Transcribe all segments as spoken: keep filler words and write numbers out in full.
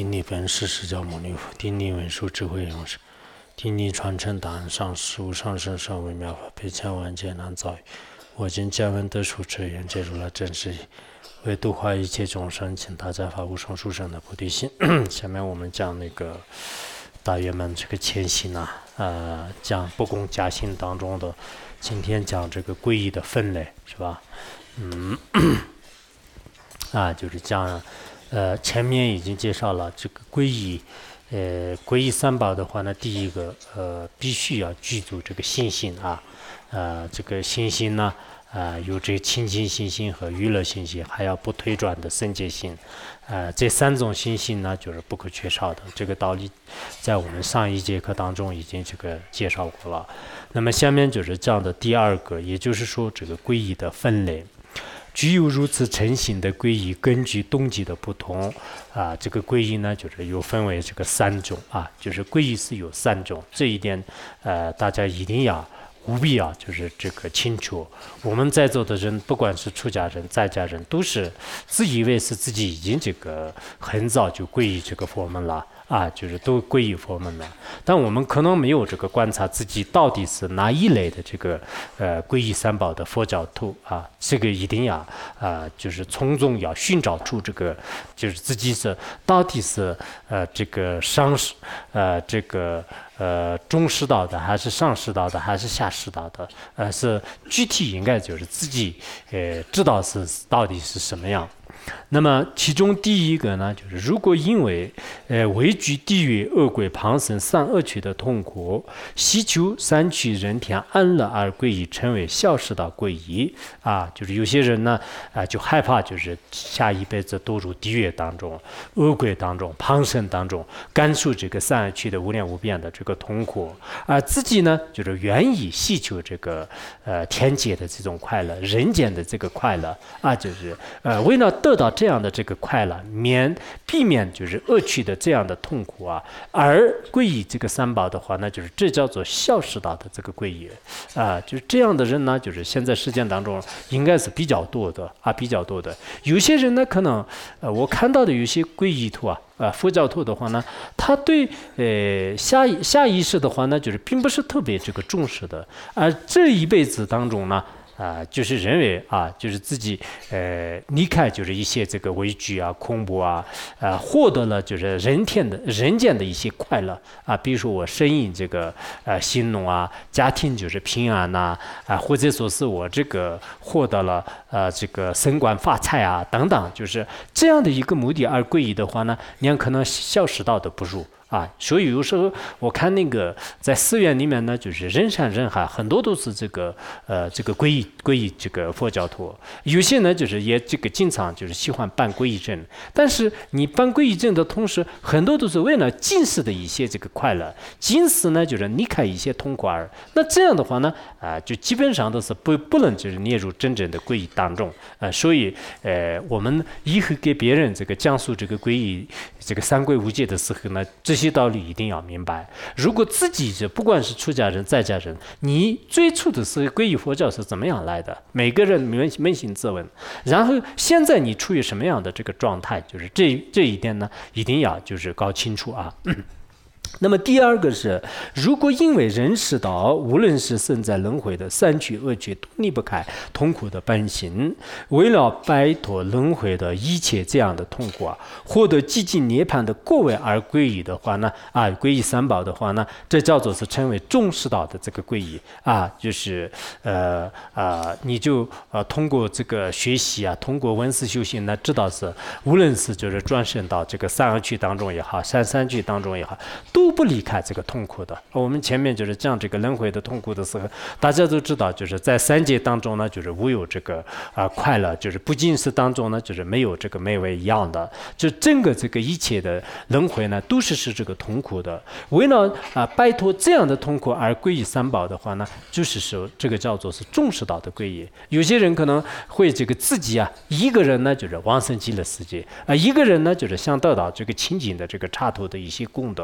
顶礼本师释迦牟尼佛，顶礼文殊智慧勇士，顶礼传承答案上师无上甚深微妙法，百千万劫难遭遇。我今见闻得受持愿解如来真实义，为度化一切众生，请大家发无上殊胜的菩提心。下面我们讲那个大圆满这个前行啊，呃，讲不共加行当中的，今天讲这个皈依的分类，是吧？嗯，啊，就是讲。呃，前面已经介绍了这个皈依，呃，皈依三宝的话呢，第一个呃，必须要具足这个信心啊，呃，这个信心呢，啊、呃，有这个清净信心和娱乐信心，还要不退转的圣洁心，呃，这三种信心呢，就是不可缺少的。这个道理在我们上一节课当中已经这个介绍过了。那么下面就是讲的第二个，也就是说这个皈依的分类。具有如此诚信的皈依，根据动机的不同啊，这个皈依呢，就是又分为这个三种啊，就是皈依是有三种，这一点呃，大家一定要务必啊，就是这个清楚。我们在座的人，不管是出家人、在家人，都是自以为是自己已经这个很早就皈依这个佛门了。啊，就是都皈依佛门了，但我们可能没有这个观察自己到底是哪一类的这个呃皈依三宝的佛教徒啊，这个一定要啊、呃，就是从中要寻找出这个，就是自己是到底是呃这个上师呃这个呃中师道的，还是上师道的，还是下师道的，呃是具体应该就是自己呃知道是到底是什么样。那么其中第一个呢，就是如果因为呃畏惧地狱、恶鬼、旁生三恶趣的痛苦，希求三趣人天安乐而皈依，称为孝师道皈依啊。就是有些人呢啊、呃、就害怕，就是下一辈子堕入地狱当中、恶鬼当中、旁生当中，感受这个三恶趣的无量无边的这个痛苦，而、呃、自己呢就是愿意希求这个呃天界的这种快乐、人间的这个快乐啊，就是呃为了得到这样的这个快乐，免避免就是恶趣的这样的痛苦啊，而皈依这个三宝的话，那就是这叫做孝师道的这个皈依啊，就是这样的人呢，就是现在世间当中应该是比较多的啊，比较多的。有些人呢，可能呃我看到的有些皈依徒啊，呃佛教徒的话呢，他对呃下下意识的话呢，就是并不是特别这个重视的，而这一辈子当中呢。啊、呃，就是认为啊，就是自己呃离开就是一些这个畏惧啊、恐怖啊，呃，获得了就是人天的人间的一些快乐啊，比如说我生意这个呃兴隆啊，家庭就是平安呐、啊，啊、呃，或者说是我这个获得了呃这个升官发财啊等等，就是这样的一个目的而皈依的话呢，连可能孝师道都不如。啊，所以有时候我看那个在寺院里面呢，就是人山人海，很多都是这个呃这个皈依皈依这个佛教徒，有些呢就是也这个经常就是喜欢办皈依证，但是你办皈依证的同时，很多都是为了今世的一些这个快乐，今世呢就是离开一些痛苦而，那这样的话呢啊、呃、就基本上都是不不能就是列入真正的皈依当中啊、呃，所以呃我们以后给别人这个讲述这个皈依这个三皈五戒的时候呢，这些道理一定要明白。如果自己这不管是出家人在家人，你最初的是皈依佛教是怎么样来的？每个人扪扪心自问。然后现在你处于什么样的这个状态？就是这这一点呢，一定要就是搞清楚啊。那么第二个是，如果因为人世道，无论是生在轮回的三趣恶趣都离不开痛苦的本性，为了摆脱轮回的一切这样的痛苦啊，获得寂静涅槃的果位而皈依的话呢，啊，皈依三宝的话呢，这叫做是称为中师道的这个皈依啊，就是呃啊、呃，你就呃通过这个学习啊，通过闻思修行呢，知道是无论是就是转生到这个三恶趣当中也好，三三趣当中也好，都不离开这个痛苦的。我们前面就是讲这个轮回的痛苦的时候，大家都知道，就是在三界当中呢，就是无有这个啊、呃、快乐，就是不净世当中呢，就是没有这个美味一样的。就整个这个一切的轮回呢，都是是这个痛苦的。为了啊、呃、摆脱这样的痛苦而皈依三宝的话呢，就是说这个叫做是中师道的皈依。有些人可能会这个自己啊，一个人呢就是往生极乐世界啊、呃，一个人呢就是想得到这个清净的这个刹土的一些功德。那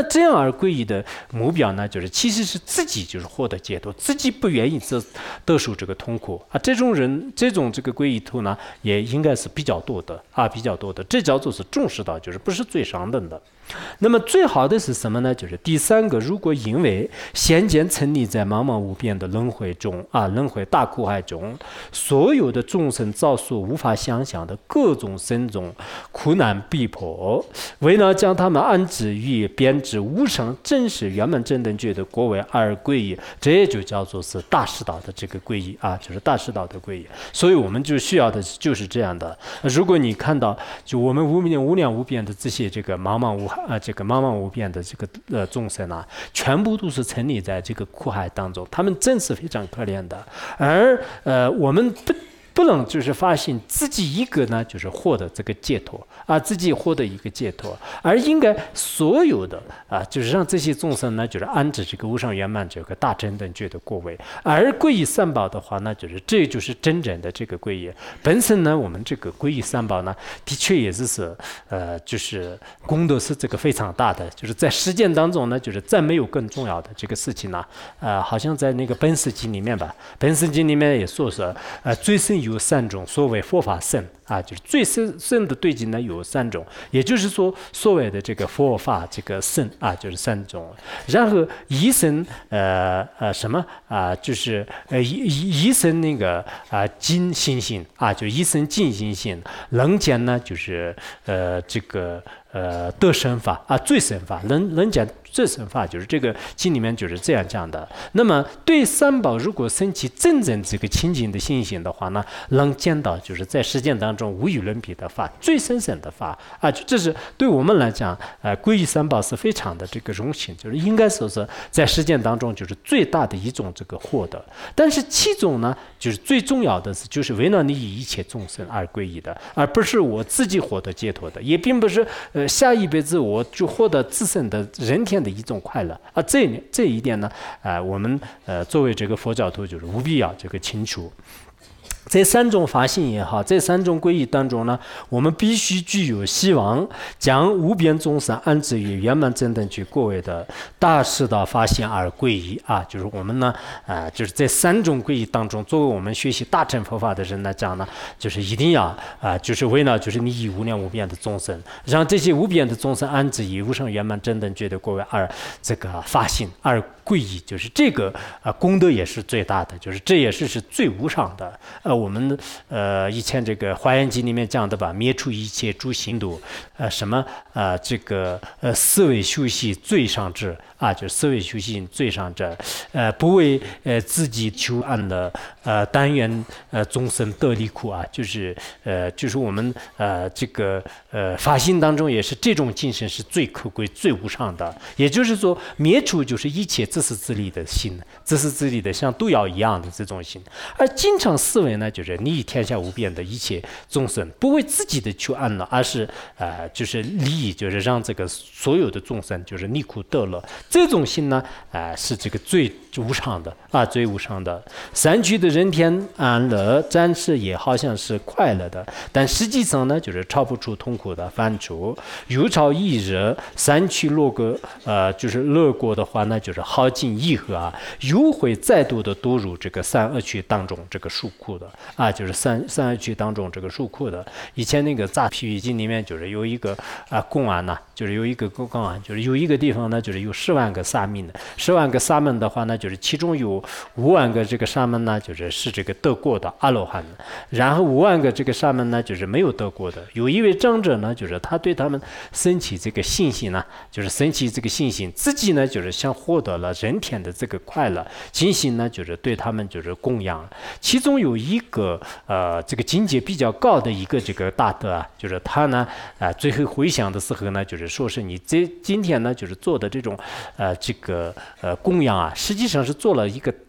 这样而皈依的目标呢，就是其实是自己就是获得解脱，自己不愿意得得受这个痛苦啊。这种人，这种这个皈依徒呢，也应该是比较多的啊，比较多的。这叫做是重视到，就是不是最上等的。那么最好的是什么呢？就是第三个，如果因为先前沉溺在茫茫无边的轮回中啊，轮回大苦海中，所有的众生遭受无法想象的各种深重苦难逼迫，为了将他们安置于编织无上真实圆满正等觉的国位而皈依，这也就叫做是大师道的这个皈依啊，就是大师道的皈依。所以我们就需要的就是这样的。如果你看到就我们无量无量无边的这些这个茫茫无啊，这个茫茫无边的这个呃众生啊，全部都是沉溺在这个苦海当中，他们真是非常可怜的。而呃，我们不不能就是发现自己一个呢，就是获得这个解脱啊，自己获得一个解脱，而应该所有的啊，就是让这些众生呢，就是安置这个无上圆满这个大正等觉的果位。而皈依三宝的话呢，就是这就是真正的这个皈依。本身呢，我们这个皈依三宝呢，的确也是是呃，就是功德是这个非常大的。就是在实践当中呢，就是再没有更重要的这个事情呢，呃，好像在那个本师经里面吧，本师经里面也说是呃，最深有三种所谓佛法僧啊，就是最深深的对境呢有三种，也就是说所谓的这个佛法这个僧啊，就是三种。然后一生呃呃什么啊，就是呃一一生那个啊尽心性啊，就一生尽心性。人间呢就是呃这个呃得生法啊，最生法，人人间。这生法就是这个经里面就是这样讲的。那么对三宝如果升起真正这个清净的信心的话呢，能见到就是在实践当中无与伦比的法，最深深的法啊，这是对我们来讲，呃，皈依三宝是非常的这个荣幸，就是应该说是在实践当中就是最大的一种这个获得。但是其中呢，就是最重要的是，就是为了你以一切众生而皈依的，而不是我自己获得解脱的，也并不是呃下一辈子我就获得自身的人天的一种快乐啊，这这一点呢，啊、呃，我们呃作为这个佛教徒就是务必要这个清楚。这三种法性也好，这三种皈依当中呢，我们必须具有希望将无边众生安置于圆满正等觉果位的大师道法性而皈依啊，就是我们呢，啊、呃，就是这三种皈依当中，作为我们学习大乘佛法的人来讲呢，就是一定要啊、呃，就是为了就是你以无量无边的众生，让这些无边的众生安置于无上圆满正等觉的果位而这个法性而皈依，就是这个啊、呃、功德也是最大的，就是这也是是最无上的。呃，我们呃以前这个《华严经》里面讲的吧，灭除一切诸行度，呃什么呃这个呃思维修习最上智啊，就是思维修习最上智，呃不为呃自己求安乐，呃但愿呃众生得离苦啊，就是呃就是我们呃这个呃法性当中也是这种精神是最可贵、最无上的。也就是说，灭除就是一切自私自利的心，自私自利的像毒药一样的这种心，而经常思维呢，就是利益天下无边的一切众生，不为自己的求安乐，而是呃就是利益，就是让这个所有的众生就是离苦得乐。这种心呢，啊、呃、是这个最无上的啊，最无上的。三趣的人天安乐，暂时也好像是快乐的，但实际上呢，就是超不出痛苦的范畴。如超一日，三趣乐过，呃，就是乐过的话呢，就是耗尽一合啊，又会再度的堕入这个三恶趣当中这个受苦的啊，就是三三恶趣当中这个受苦的。以前那个杂譬喻经里面就是有一个啊公案呐，就是有一个公案，就是有一个地方呢，就是有十万个沙门的，十万个沙门的话呢，就是其中有五万个这个沙门呢，就是是这个得过的阿罗汉，然后五万个这个沙门呢，就是没有得过的。有一位长者呢，就是他对他们升起这个信心呢，就是升起这个信心，自己呢就是想获得了人天的这个快乐，信心呢就是对他们就是供养。其中有一个呃这个境界比较高的一个这个大德啊，就是他呢啊、呃、最后回想的时候呢，就是说是你这今天呢就是做的这种呃这个呃供养啊，实际上是做了一个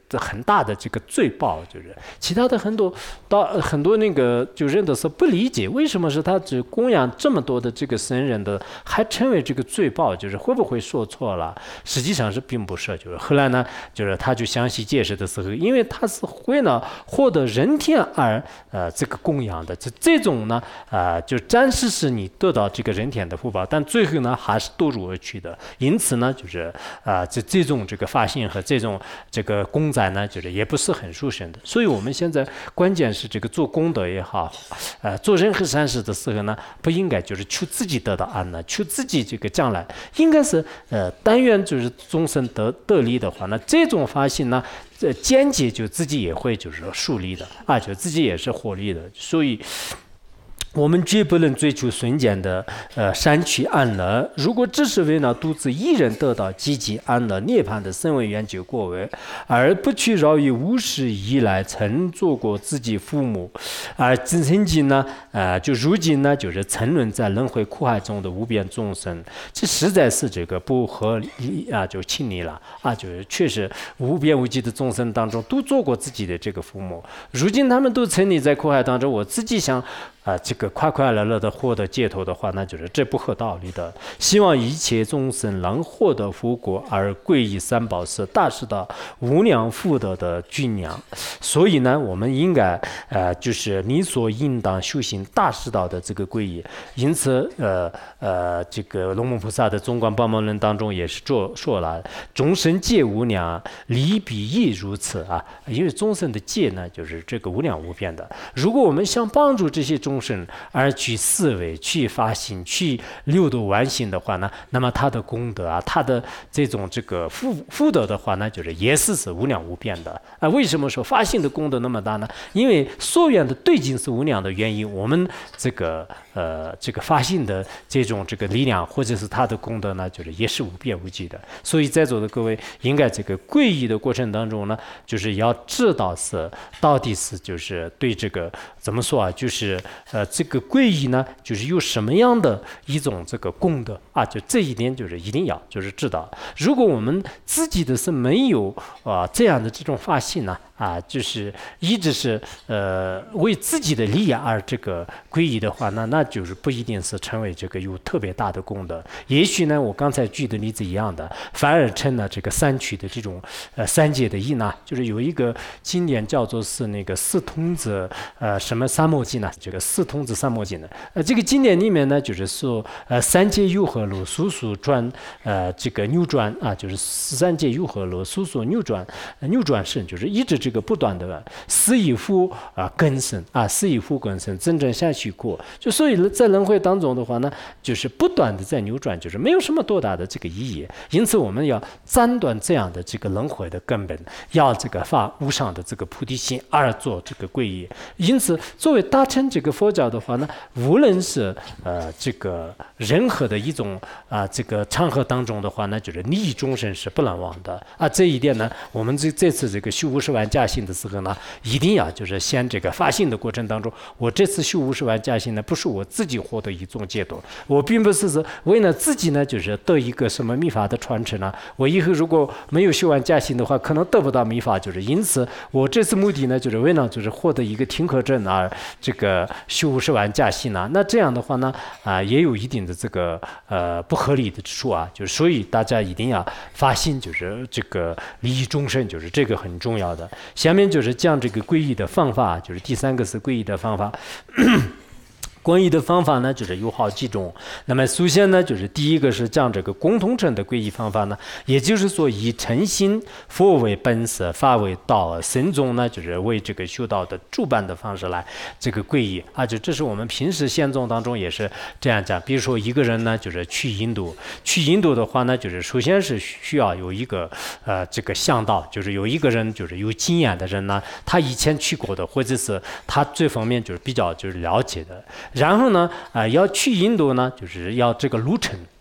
很大的这个罪报，就是其他的很多到很多那个就人都是不理解，为什么是他只供养这么多的这个僧人的，还成为这个罪报，就是会不会说错了？实际上是并不是，就是后来呢，就是他就详细解释的时候，因为他是为了获得人天而呃这个供养的，这这种呢啊、呃、就暂时是你得到这个人天的福报，但最后呢还是堕入而去的。因此呢，就是啊、呃、这这种这个发心和这种这个功载呢，就是也不是很殊胜的。所以我们现在关键是这个做功德也好，呃做任何善事的时候呢，不应该就是求自己得到安乐，求自己这个将来，应该是呃但愿就是众生得得利的话，那这种发心呢，这间接就自己也会就是树立的啊，就自己也是获利的，所以。我们绝不能追求瞬间的呃善趣安乐。如果只是为了独自一人得到积极安乐涅槃的声闻缘觉过为，而不去饶于无始以来曾做过自己父母，而曾经呢，呃，就如今呢，就是沉沦在轮回苦海中的无边众生，这实在是这个不合理啊，就情理了啊，就是确实无边无际的众生当中都做过自己的这个父母，如今他们都沉溺在苦海当中，我自己想。啊，这个快快乐乐的获得解脱的话，那就是这不合道理的。希望一切众生能获得福果，而皈依三宝是大师的无量福德的均量。所以呢，我们应该呃，就是你所应当修行大师道的这个皈依。因此，呃呃，这个龙母菩萨的《中观帮忙论》当中也是说说了，众生皆无量，离彼亦如此啊。因为众生的界呢，就是这个无量无边的。如果我们想帮助这些众生而去思维、去发心、去六度完心的话呢，那么他的功德啊，他的这种这个福福德的话呢，就是也是是无量无边的啊。为什么说发心的功德那么大呢？因为所愿的对境是无量的原因，我们这个呃这个发心的这种这个力量，或者是他的功德呢，就是也是无边无际的。所以在座的各位，应该这个皈依的过程当中呢，就是要知道是到底是就是对这个怎么说啊，就是呃，这个皈依呢，就是有什么样的一种这个功德啊？就这一点就是一定要就是知道。如果我们自己的是没有啊、呃、这样的这种发心呢，啊，就是一直是呃为自己的利益而这个皈依的话，那那就是不一定是成为这个有特别大的功德。也许呢，我刚才举的例子一样的，反而成了这个三曲的这种呃三界的义呢，就是有一个经典叫做是那个四通子呃什么三摩经呢？这个四通子三摩经呢，呃这个经典里面呢，就是说呃三界有何路，速速转呃这个扭转啊，就是三界有何路，速速扭转扭转身，就是一直。这个不断的死以复啊更生啊，死以复更生，真正下去过。就所以在轮回当中的话呢，就是不断的在扭转，就是没有什么多大的这个意义。因此我们要斩断这样的这个轮回的根本，要这个发无上的这个菩提心而做这个皈依。因此，作为大乘这个佛教的话呢，无论是呃这个任何的一种啊这个场合当中的话呢，就是利益众生是不能忘的啊。这一点呢，我们这这次这个修五十万加行的时候呢，一定要就是先这个发心的过程当中，我这次修五十万加行呢，不是我自己获得一种解脱，我并不是是为了自己呢，就是得一个什么秘法的传承呢。我以后如果没有修完加行的话，可能得不到秘法，就是因此我这次目的呢，就是为了就是获得一个听课证而这个修五十万加行呢。那这样的话呢，啊、呃，也有一定的这个呃不合理的之处啊，就是所以大家一定要发心，就是这个利益众生，就是这个很重要的。下面就是讲这个皈依的方法，就是第三个是皈依的方法。皈依的方法呢，就是有好几种。那么首先呢，就是第一个是讲这个共同称的皈依方法呢，也就是说以诚心佛为本色，法为道，僧众呢就是为这个修道的主办的方式来这个皈依啊，就这是我们平时宪宗当中也是这样讲。比如说一个人呢，就是去印度，去印度的话呢，就是首先是需要有一个呃这个向导，就是有一个人就是有经验的人呢，他以前去过的，或者是他这方面就是比较就是了解的。然后呢，啊、呃，要去印度呢，就是要这个路程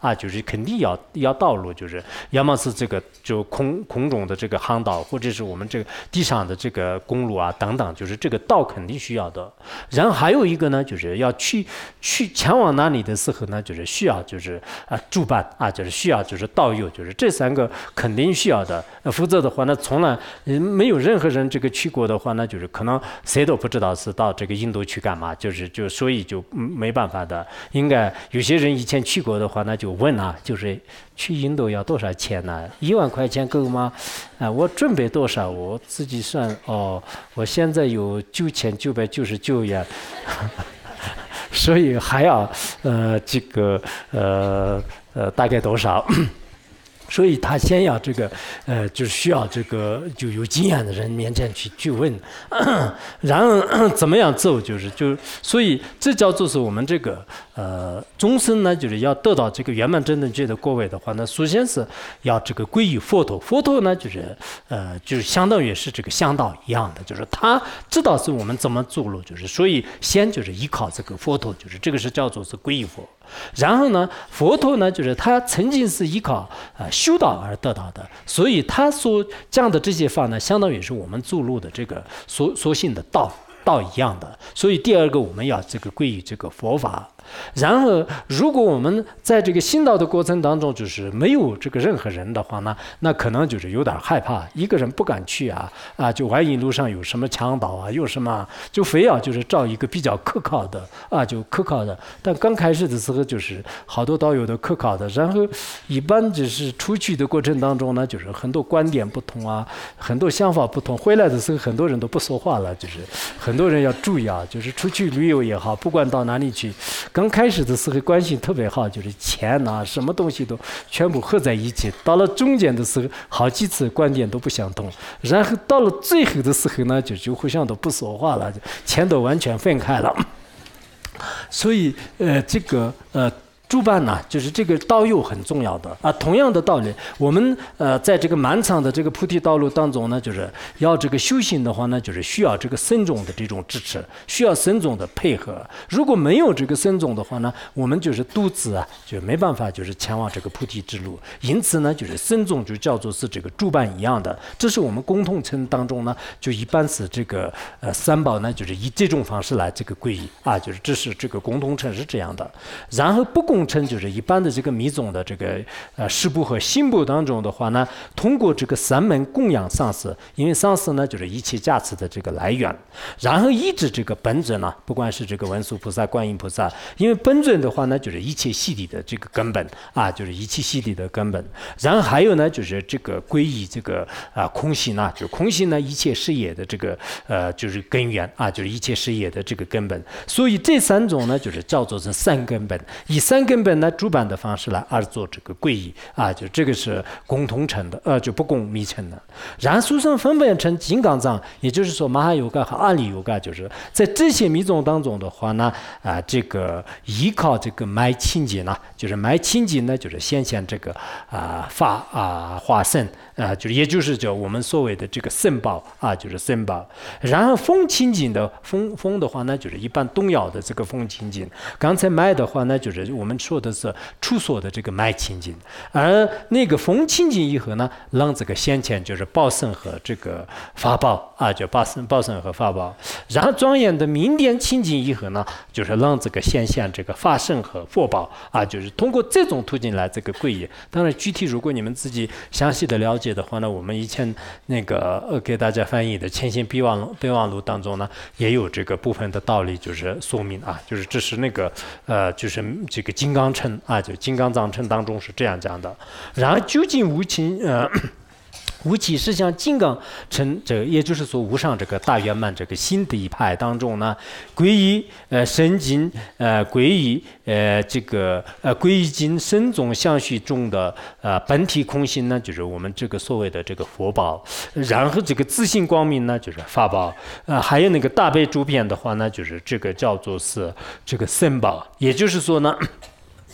啊，就是肯定要要道路，就是要么是这个就空空中的这个航道，或者是我们这个地上的这个公路啊等等，就是这个道肯定需要的。然后还有一个呢，就是要去去前往哪里的时候呢，就是需要就是啊助伴啊，就是需要就是导游，就是这三个肯定需要的。呃，否则的话呢，从来没有任何人这个去过的话呢，就是可能谁都不知道是到这个印度去干嘛，就是就所以就没办法的。应该有些人以前去过的话呢，就问啊，就是去印度要多少钱呢？一万块钱够吗？啊，我准备多少？我自己算哦，我现在有九千九百九十九元。所以还要呃这个呃呃大概多少？所以他先要这个，呃，就需要这个就有经验的人面前去去问，然后怎么样走，就是就所以这叫做是我们这个呃终身呢，就是要得到这个圆满真正觉的果位的话呢，首先是要这个皈依佛陀，佛陀呢就是呃就是相当于是这个向导一样的，就是他知道是我们怎么走路，就是所以先就是依靠这个佛陀，就是这个是叫做是皈依佛。然后呢，佛陀呢，就是他曾经是依靠啊、呃、修道而得到的，所以他所讲的这些法呢，相当于是我们走路的这个所所信的道道一样的。所以第二个，我们要这个皈依这个佛法。然后，如果我们在这个信道的过程当中，就是没有这个任何人的话呢，那可能就是有点害怕，一个人不敢去啊啊，就万一路上有什么强盗啊，有什么，就非要就是找一个比较可靠的啊，就可靠的。但刚开始的时候，就是好多导游都可靠的，然后一般就是出去的过程当中呢，就是很多观点不同啊，很多想法不同，回来的时候很多人都不说话了，就是很多人要注意啊，就是出去旅游也好，不管到哪里去。刚开始的时候关系特别好，就是钱呐、啊，什么东西都全部合在一起。到了中间的时候，好几次观点都不相同，然后到了最后的时候呢，就就互相都不说话了，钱都完全分开了。所以，呃，这个呃。主办呢，就是这个导游很重要的啊。同样的道理，我们呃在这个漫长的这个菩提道路当中呢，就是要这个修行的话呢，就是需要这个僧众的这种支持，需要僧众的配合。如果没有这个僧众的话呢，我们就是独自啊，就没办法就是前往这个菩提之路。因此呢，就是僧众就叫做是这个主办一样的。这是我们共同称当中呢，就一般是这个呃三宝呢，就是以这种方式来这个皈依啊，就是这是这个共同称是这样的。然后不共称就是一般的这个密宗的这个呃事部和心部当中的话呢，通过这个三门供养上师，因为上师呢就是一切价值的这个来源，然后依止这个本尊呢，不管是这个文殊菩萨、观音菩萨，因为本尊的话呢就是一切系理的这个根本啊，就是一切系理的根本。然后还有呢就是这个皈依这个啊空性呢，就是空性呢一切事业的这个呃就是根源啊，就是一切事业的这个根本。所以这三种呢就是叫做是三根本，以三根本呢主办的方式来而做这个皈依啊，就这个是共同称的，呃，就不共密称的。然后书生分别成金刚藏，也就是说马哈尤嘎和阿里尤嘎，就是在这些密宗当中的话呢，啊，这个依靠这个埋清净呢，就是埋清净呢，就是显现这个啊法啊化身。啊，就是也就是叫我们所谓的这个僧宝啊，就是僧宝。然后风清净的风风的话呢，就是一般东药的这个风清净。刚才埋的话呢，就是我们说的是出所的这个埋清净。而那个风清净以后呢，让这个显现就是报身和这个法宝啊，就报身报身和法宝。然后庄严的明点清净以后呢，就是让这个显现这个法身和佛宝啊，就是通过这种途径来这个皈依。当然，具体如果你们自己详细的了解的话呢，我们以前那个呃给大家翻译的《千行备忘备忘录》当中呢，也有这个部分的道理，就是说明啊，就是这是那个呃，就是这个金刚乘啊，就金刚藏乘当中是这样讲的。然后究竟无情呃。无起是像金刚乘这个，也就是说无上这个大圆满这个新的一派当中呢，皈依呃神经呃皈依呃这个呃皈依经身中相续中的呃本体空性呢，就是我们这个所谓的这个佛宝，然后这个自信光明呢就是法宝，呃还有那个大悲诸遍的话呢，就是这个叫做是这个僧宝，也就是说呢。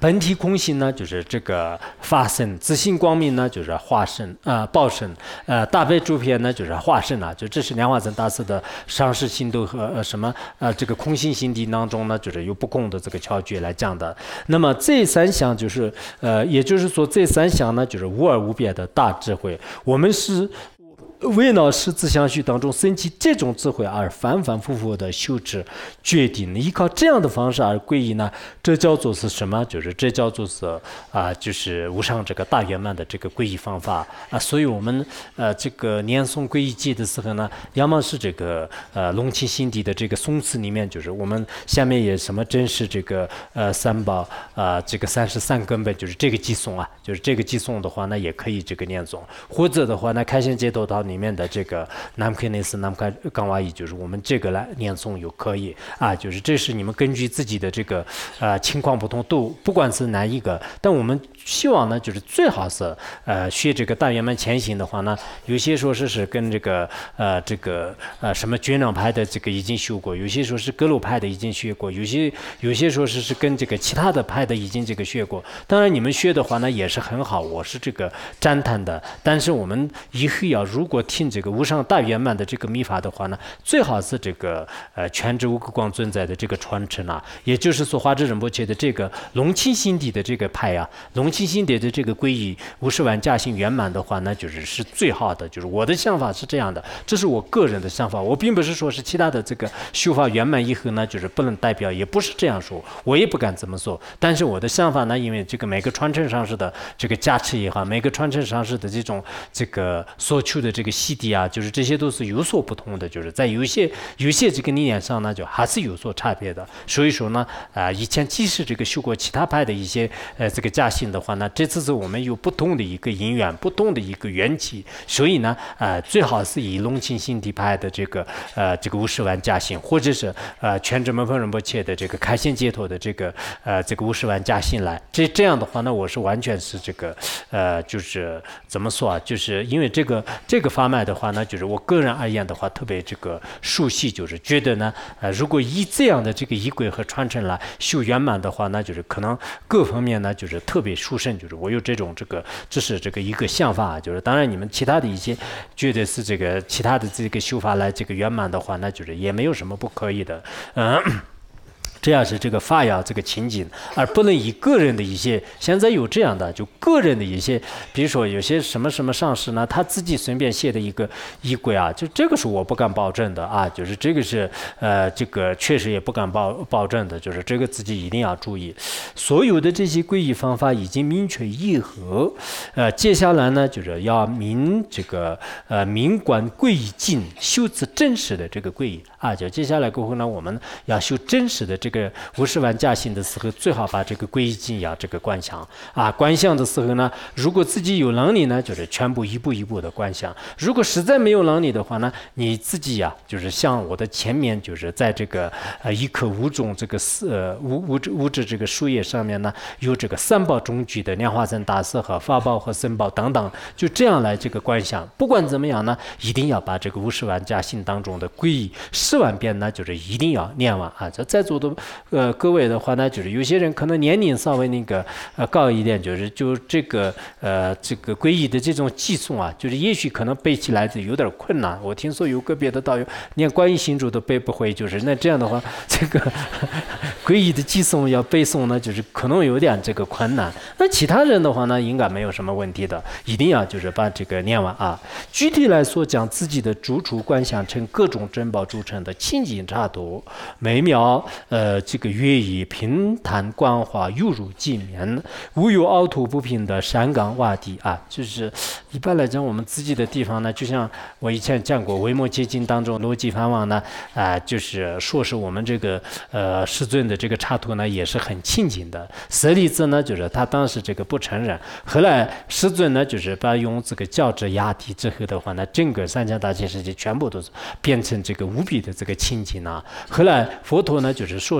本体空性呢，就是这个法身；自性光明呢，就是化身啊、呃、报身；呃，大悲诸篇呢，就是化身啊。就这是莲花生大师的上师心度和呃什么呃这个空性心地当中呢，就是有不共的这个窍诀来讲的。那么这三项就是呃，也就是说这三项呢，就是无二无别的大智慧。我们是为了使自相续当中升起这种智慧而反反复复的修持决定，依靠这样的方式而皈依呢，这叫做是什么？就是这叫做是啊、呃，就是无上这个大圆满的这个皈依方法啊。所以我们呃这个念诵皈依偈的时候呢，要么是这个呃隆起心底的这个诵词里面，就是我们下面也什么真是这个呃三宝啊、呃、这个三十三根本就是这个偈诵啊，就是这个偈诵的话呢，也可以这个念诵，或者的话呢，开显解脱道里面的这个南无堪内斯南无堪冈瓦伊，就是我们这个来念诵又可以啊，就是这是你们根据自己的这个呃情况不同，都不管是哪一个，但我们希望呢，就是最好是呃学这个大圆满前行的话呢，有些说是是跟这个呃这个呃什么觉量派的这个已经修过，有些说是格鲁派的已经学过，有些有些说是是跟这个其他的派的已经这个学过。当然你们学的话呢也是很好，我是这个赞叹的。但是我们以后要如果听这个无上大圆满的这个密法的话呢，最好是这个呃全知无垢光尊在的这个传承啊，也就是说华智仁波切的这个隆起心底的这个派啊，隆起心底的这个皈依无始万驾行圆满的话呢，就是是最好的。就是我的想法是这样的，这是我个人的想法，我并不是说是其他的这个修法圆满以后呢，就是不能代表，也不是这样说，我也不敢这么说。但是我的想法呢，因为这个每个传承上师的这个加持也好，每个传承上师的这种这个所求的这个细谛啊，就是这些都是有所不同的，就是在有些有些这个理念上呢，就还是有所差别的。所以说呢，啊、呃，以前即使这个修过其他派的一些呃这个加行的话呢，这次是我们有不同的一个因缘，不同的一个缘起，所以呢，呃，最好是以隆起心地派的这个呃这个无始万加行，或者是呃全知门分仁波切的这个开显解脱的这个呃这个无始万加行来。这这样的话呢，我是完全是这个呃就是怎么说啊？就是因为这个这个法脉的话呢，就是我个人而言的话，特别这个熟悉，就是觉得呢，呃，如果以这样的这个仪轨和传承来修圆满的话，那就是可能各方面呢，就是特别殊胜，就是我有这种这个，这是这个一个想法，就是当然你们其他的一些觉得是这个其他的这个修法来这个圆满的话，那就是也没有什么不可以的，嗯。这样是这个发扬这个情景，而不能以个人的一些，现在有这样的，就个人的一些，比如说有些什么什么上师呢，他自己随便写的一个仪轨啊，就这个是我不敢保证的啊，就是这个是呃这个确实也不敢保保证的，就是这个自己一定要注意。所有的这些皈依方法已经明确议和，呃，接下来呢就是要明这个呃明观皈依境，修持真实的这个皈依啊，就接下来过后呢，我们要修真实的这个。这个无始万加行的时候，最好把这个皈依境要这个观想啊。观想的时候呢，如果自己有能力呢，就是全部一步一步的观想；如果实在没有能力的话呢，你自己呀、啊，就是像我的前面，就是在这个呃一棵五种这个呃物物质物质这个树叶上面呢，有这个三宝中具的莲花生大师和法宝和僧宝等等，就这样来这个观想。不管怎么样呢，一定要把这个无始万加行当中的皈依十万遍呢，就是一定要念完啊。这在座的。呃，各位的话呢，就是有些人可能年龄稍微那个呃高一点，就是就这个呃这个皈依的这种寄诵啊，就是也许可能背起来的有点困难。我听说有个别的道友连观音心咒都背不会，就是那这样的话，这个皈依的寄诵要背诵呢，就是可能有点这个困难。那其他人的话呢，应该没有什么问题的，一定要就是把这个念完啊。具体来说，将自己的住处观想成各种珍宝铸成的清净刹土，美妙呃。呃，这个乐意平坦光滑，犹如镜面，无有凹凸不平的山岗洼地啊。就是一般来讲，我们自己的地方呢，就像我以前讲过，《维摩诘经》当中，罗辑梵王呢，啊、呃，就是说是我们这个呃世尊的这个刹土呢，也是很清净的。舍利子呢，就是他当时这个不承认，后来世尊呢，就是把用这个教制压地之后的话呢，整个三千大千世界全部都是变成这个无比的这个清净啊。后来佛陀呢，就是说。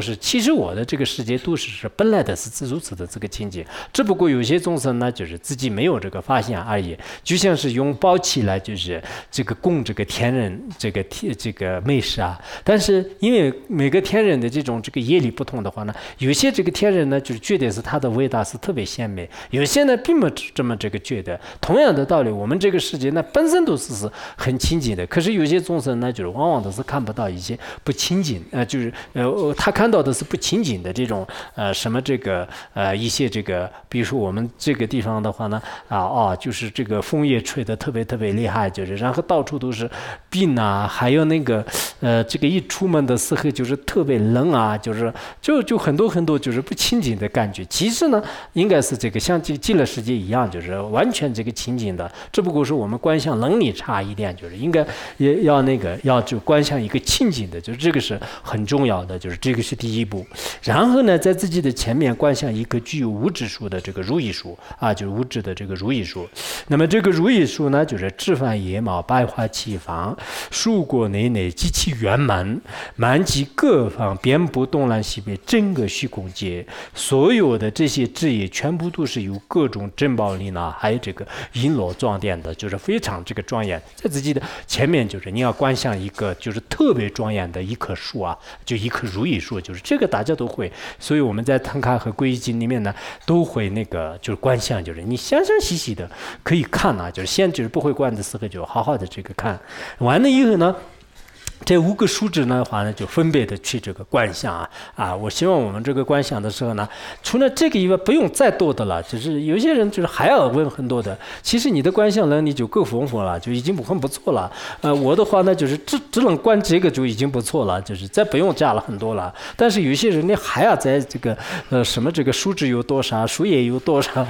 是，其实我的这个世界都是是本来的是如此的这个情景，只不过有些众生呢，就是自己没有这个发现而已，就像是用宝器来就是这个供这个天人这个天这个美食啊，但是因为每个天人的这种这个业力不同的话呢，有些这个天人呢，就是觉得是他的味道是特别鲜美，有些呢并不这么这个觉得。同样的道理，我们这个世界呢本身都是是很清净的，可是有些众生呢，就是往往都是看不到一些不清净，呃，就是呃，他看到的是不清净的这种呃什么这个呃一些这个，比如说我们这个地方的话呢，啊哦，就是这个风也吹得特别特别厉害，就是然后到处都是病啊，还有那个呃这个一出门的时候就是特别冷啊，就是就就很多很多就是不清净的感觉。其实呢，应该是这个像这极乐世界一样，就是完全这个清净的，只不过是我们观想能力差一点，就是应该也要那个要就观想一个清净的，就是这个是很重要的，就是这个是第一步。然后呢，在自己的前面观想一棵具有无指树的这个如意树啊，就是无指的这个如意树。那么这个如意树呢，就是枝繁叶茂，百花齐放，树果累累，极其圆满，满及各方，遍布东南西北整个虚空界。所有的这些枝叶全部都是由各种珍宝丽娜，还有这个璎珞装点的，就是非常这个庄严。在自己的前面，就是你要观想一个就是特别庄严的一棵树啊，就一棵如意树，就是这个大家都会。所以我们在唐卡和皈依经里面呢，都会那个就是观想，就是你详详细细的可以看啊，就是先就是不会观的时候就好好的这个看，完了以后呢。这五个树枝呢话呢，就分别的去这个观想啊啊！我希望我们这个观想的时候呢，除了这个以外，不用再多的了。就是有些人就是还要问很多的，其实你的观想能力就够丰富了，就已经很不错了。呃，我的话呢，就是只只能观这个就已经不错了，就是再不用加了很多了。但是有些人呢，还要在这个呃什么这个树枝有多少，树叶有多少。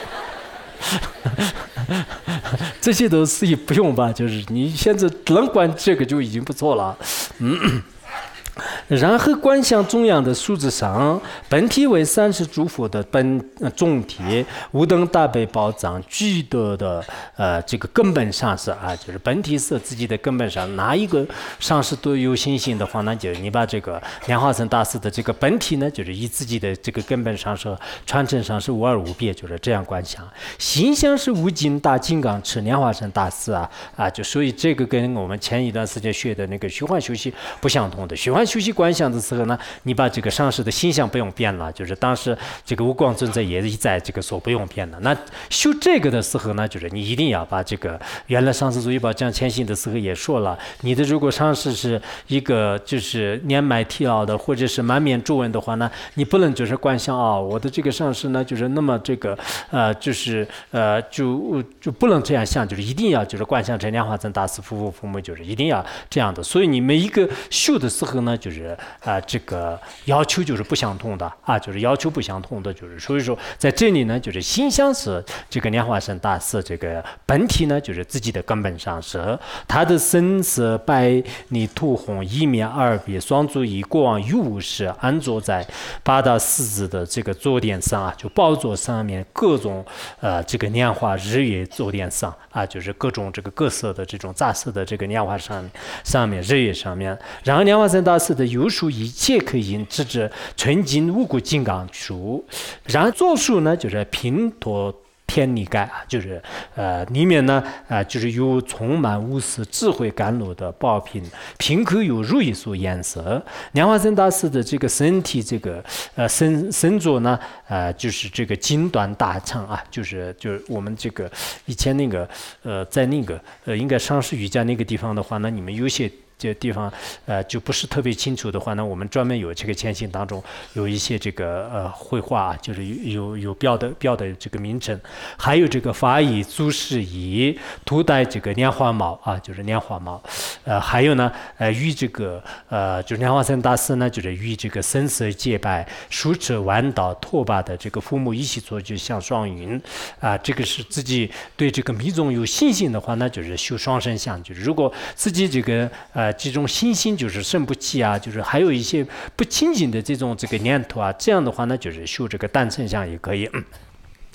这些都是也不用吧，就是你现在能观这个就已经不错了，嗯。然后观想中央的树枝上，本体为三世诸佛的本总体，无等大悲宝藏具德的呃这个根本上师啊，就是本体是自己的根本上，哪一个上师都有信心的话，那就是你把这个莲花生大师的这个本体呢，就是以自己的这个根本上师传承上是无二无别，就是这样观想。形象是无尽大金刚持莲花生大师啊啊，就所以这个跟我们前一段时间学的那个虚幻修习不相同的。虚幻修习观想的时候呢，你把这个上师的形象不用变了，就是当时这个无光尊者也一再这个说不用变了。那修这个的时候呢，就是你一定要把这个原来上师如意宝藏前行的时候也说了，你的如果上师是一个就是年迈体老的，或者是满面皱纹的话呢，你不能就是观想啊，我的这个上师呢就是那么这个呃就是呃就就不能这样想，就是一定要就是观想成莲花生大师父父父母，就是一定要这样的。所以你每一个修的时候呢，就是啊、呃，这个要求就是不相同的啊，就是要求不相同的，就是所以说在这里呢，就是心相是这个莲花生大师这个本体呢，就是自己的根本上是他的身色白里涂红，一面二臂，双足以过往于无事，安坐在八大狮子的这个坐垫上啊，就宝座上面各种呃这个莲花日月坐垫上啊，就是各种这个各色的这种杂色的这个莲花上面上面日月上面，然后莲花生大师的有属一切可因，直至纯净无垢金刚树，然后左树呢就是平陀天理盖啊，就是呃里面呢啊、呃、就是有充满无私智慧甘露的宝瓶，瓶口有如意树颜色。莲花生大师的这个身体这个呃身身座呢呃就是这个金端大长啊，就是就是我们这个以前那个呃在那个呃应该上师瑜伽那个地方的话呢，你们有些这地方呃就不是特别清楚的话呢，我们专门有这个前行当中有一些这个呃绘画，就是有有标的标的这个名称，还有这个法衣足饰衣头戴这个莲花帽啊，就是莲花帽，呃还有呢呃与这个呃就是莲花生大师呢，就是与这个深色洁白手持弯刀拖把的这个父母一起做，就像双云啊，这个是自己对这个密宗有信心的话，那就是修双生相，就是如果自己这个呃。这种信心就是生不起啊，就是还有一些不清净的这种这个念头啊，这样的话呢，就是修这个单成相也可以。嗯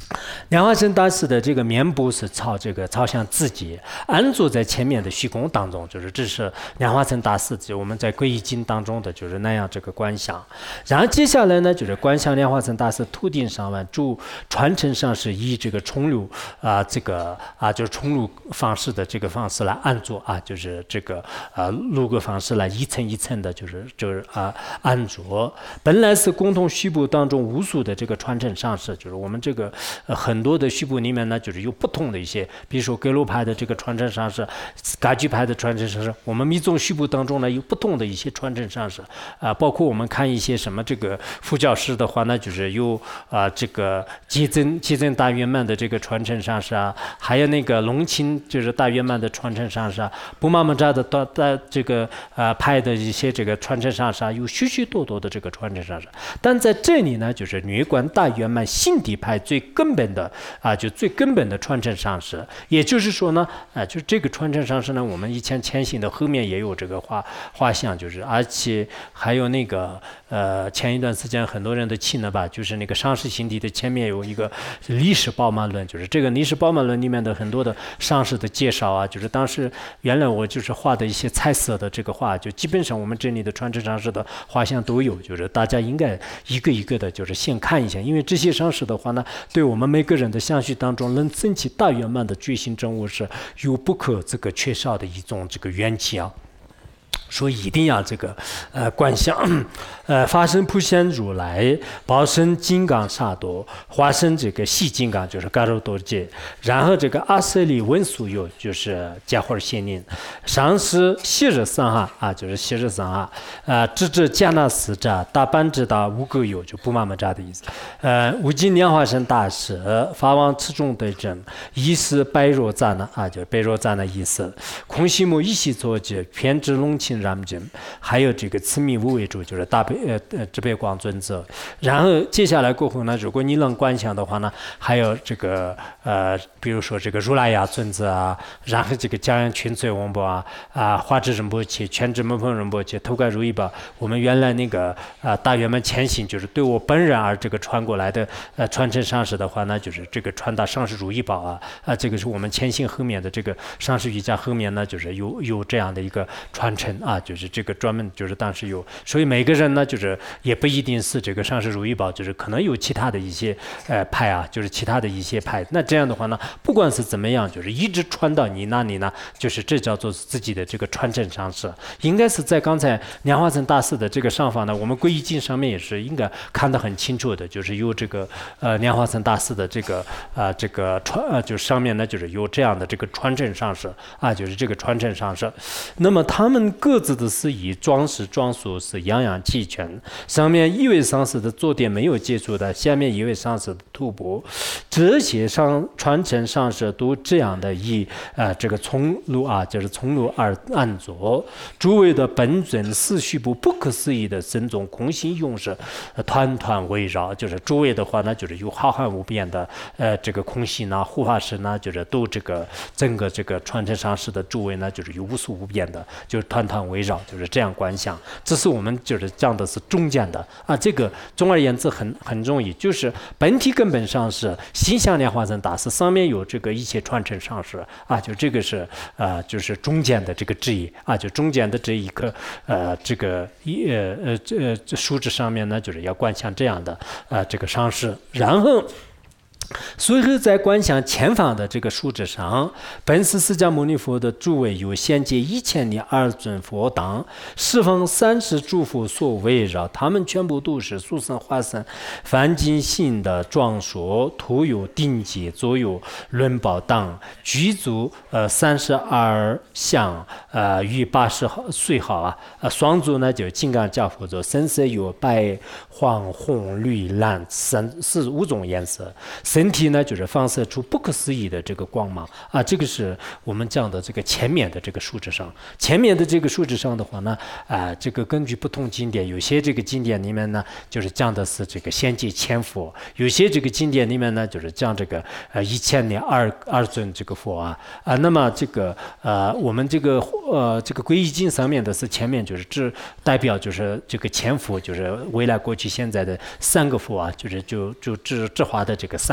莲花生大师的这个面部是朝这个朝向自己，安坐在前面的虚空当中，就是这是莲花生大师就我们在皈依经当中的就是那样这个观想。然后接下来呢，就是观想莲花生大师秃顶上完主传承上是以这个冲入啊、呃、这个啊就是冲入方式的这个方式来安坐啊，就是这个啊路个方式来一层一层的，就是就是啊安坐。本来是共同虚部当中无数的这个传承上师，就是我们这个。呃，很多的虚部里面呢，就是有不同的一些，比如说格鲁派的这个传承上师，噶举派的传承上师，我们密宗虚部当中呢有不同的一些传承上师啊、呃，包括我们看一些什么这个佛教师的话呢，就是有啊、呃、这个基增基增大圆满的这个传承上师啊，还有那个隆钦就是大圆满的传承上师啊，布玛摩扎的大大这个啊、呃、派的一些这个传承上师啊，有许许多多的这个传承上师，但在这里呢，就是女观大圆满心地派最根本的啊，就最根本的传承上师，也就是说呢，啊，就这个传承上师呢，我们以前前行的后面也有这个画画像，就是而且还有那个呃，前一段时间很多人都记得吧，就是那个上师心地的前面有一个历史宝马论，就是这个历史宝马论里面的很多的上师的介绍啊，就是当时原来我就是画的一些彩色的这个画，就基本上我们这里的传承上师的画像都有，就是大家应该一个一个的，就是先看一下，因为这些上师的话呢，对我们每个人的相续当中能升起大圆满的觉醒真我是有不可这个缺少的一种这个缘起啊。所以一定要这个呃观想，呃发生普贤如来，报身金刚萨埵，化身这个细金刚就是嘎罗多界，然后这个阿舍利文殊有就是加会仙人，上师昔日三哈啊就是昔日三哈，呃直至迦那斯扎大般智大无垢有就不玛摩扎的意思，呃无尽莲花生大师法王持中对真，一是般若赞那啊就是般若赞那意思，空西木一系作解偏执隆钦。然经，还有这个慈密无为主，就是大悲呃呃智悲光尊者。然后接下来过后呢，如果你能观想的话呢，还有这个呃，比如说这个如来呀尊者啊，然后这个家人群罪王宝啊啊，华智仁波切、全智门风仁波切、头盖如意宝，我们原来那个啊大圆满前行，就是对我本人而这个传过来的呃传承上师的话呢，就是这个传达上师如意宝啊啊，这个是我们前行后面的这个上师瑜伽后面呢，就是有有这样的一个传承啊。啊，就是这个专门就是当时有，所以每个人呢，就是也不一定是这个上师如意宝，就是可能有其他的一些呃派啊，就是其他的一些派。那这样的话呢，不管是怎么样，就是一直传到你那里呢，就是这叫做自己的这个传承上师。应该是在刚才莲花生大师的这个上方呢，我们皈依经上面也是应该看得很清楚的，就是有这个呃莲花生大师的这个啊、呃、这个传呃就是上面呢就是有这样的这个传承上师啊，就是这个传承上师。那么他们各自的是以装饰装束是样样齐全，上面一位上师的坐垫没有接触的，下面一位上师的徒步，这些上传承上师都这样的以呃这个从路啊，就是从路而安坐，诸位的本尊四虚部不可思议的身中空心勇士团团围绕，就是诸位的话呢，就是有浩瀚无边的呃这个空心呐、护法神呐，就是都这个整个这个传承上师的诸位呢，就是有无数无边的，就是团团围绕，就是这样观想。这是我们就是讲的是中间的啊，这个总而言之很很容易，就是本体根本上是心相莲花生大师，上面有这个一切传承上师啊，就这个是呃就是中间的这个质疑啊，就中间的这一个呃这个一呃呃这这书纸上面呢，就是要观想这样的呃这个上师，然后。随后在观想前方的这个树枝上，本师释迦牟尼佛的诸位有现界一千里二尊佛当，十方三世诸佛所围绕，他们全部都是殊胜化身梵经性的装束，徒有顶阶，左右轮宝当，具足呃三十二相呃与八十岁好啊，呃双足呢就是金刚教佛座，身色有白黄红绿蓝三四五种颜色。身体呢，就是放射出不可思议的这个光芒啊！这个是我们讲的这个前面的这个数值上，前面的这个数值上的话呢，啊，这个根据不同经典，有些这个经典里面呢，就是讲的是这个先界千佛；有些这个经典里面呢，就是讲这个呃一千年二二尊这个佛啊啊。那么这个呃我们这个呃这个皈依经上面的是前面就是指代表就是这个千佛，就是未来过去现在的三个佛啊，就是就就指指华的这个三个。佛就